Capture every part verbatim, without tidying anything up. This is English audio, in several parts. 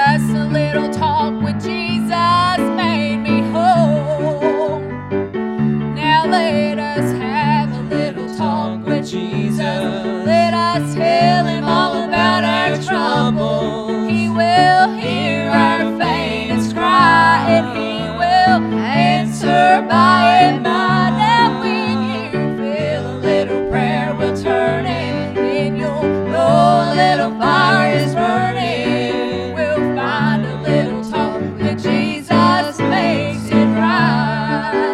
just a little talk with Jesus made me whole. Now let us have a little talk with Jesus. Let us tell him all about our trouble. He will hear our faintest cry, and he will answer by and by. Now when you feel a little prayer will turn it, then you'll know a little fire is burning. We'll find a little talk with Jesus makes it right.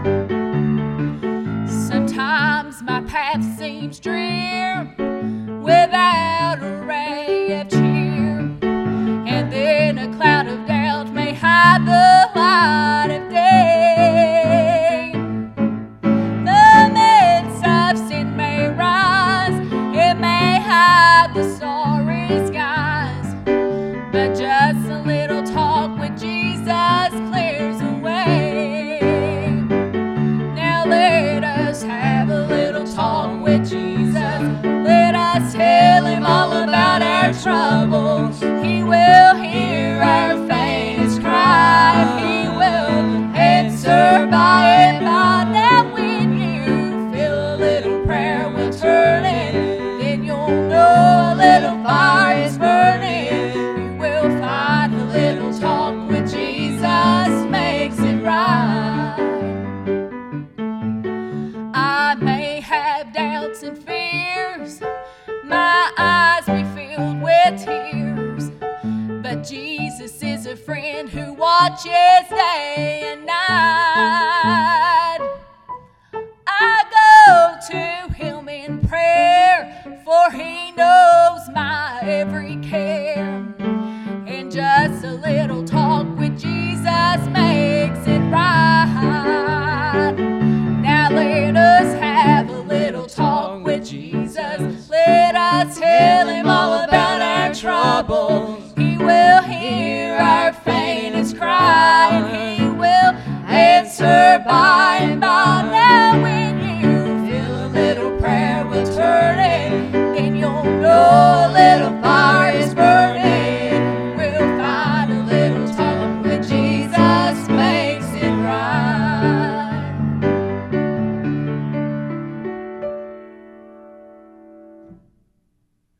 Sometimes my path seems drear without a ray of cheer, and then a cloud of doubt may hide the light of day. The midst of sin may rise, it may hide the starry skies, but just a little talk with Jesus clears away. Now let us have a little talk with Jesus. Let us tell him all about our troubles. He will hear our faintest cry. He will answer by and by. Now when you feel a little prayer will turn it, then you'll know a little fire is burning. You will find a little talk with Jesus makes it right. I may have doubts and fears, my eyes be filled with tears, but Jesus is a friend who watches day and night.